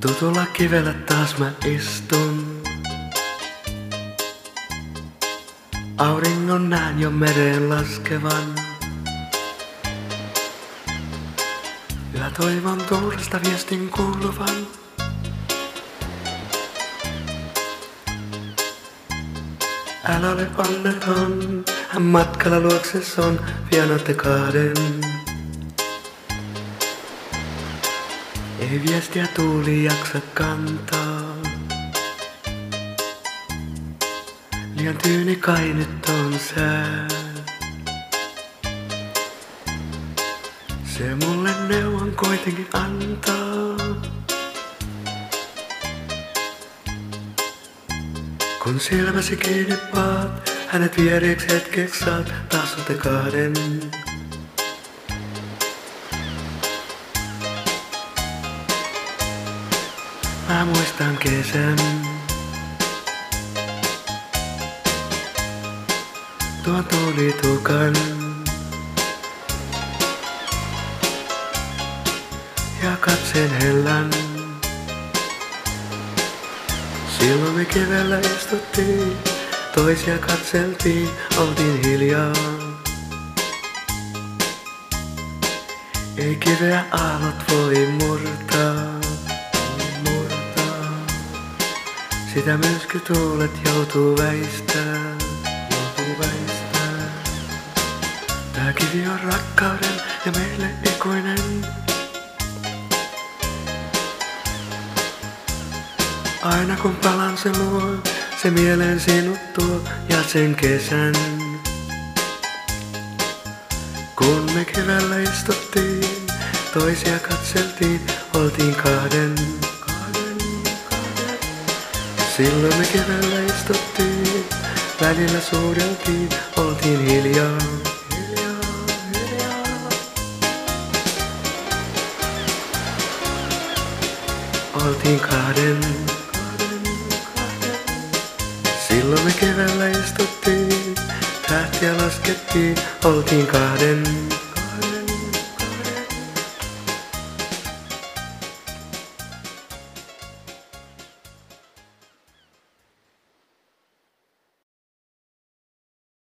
Tutulla kivellä taas mä istun. Auringon näen jo mereen laskevan. Yhä toivon tuulesta viestin kuuluvan. Älä ole onneton, hän matkalla luokses on, vienotte kahden. Ei viestiä tuuli jaksa kantaa. Liian tyyni kai nyt on sää. Se mulle neuvon kuitenkin antaa. Kun silmäsi kiinni paat, hänet viereksi hetkeksi saat, taas olette kahden. Mä muistan kesän. Tuon tuulitukan. Ja katseen hellän. Silloin me keväällä istuttiin, toisia katseltiin, oltiin hiljaa. Ei kiveä aallot voi murtaa. Sitä myrskytuulet joutuu väistää. Tää kivi on rakkauden ja meille ikuinen. Aina kun palan se luo, se mieleen sinut tuo ja sen kesän. Kun me keväällä istuttiin, toisia katseltiin, oltiin kahden. Silloin me keväällä istuttiin, välillä suudeltiin, oltiin hiljaa. Oltiin kahden. Silloin me keväällä istuttiin, tähtiä laskettiin, oltiin kahden.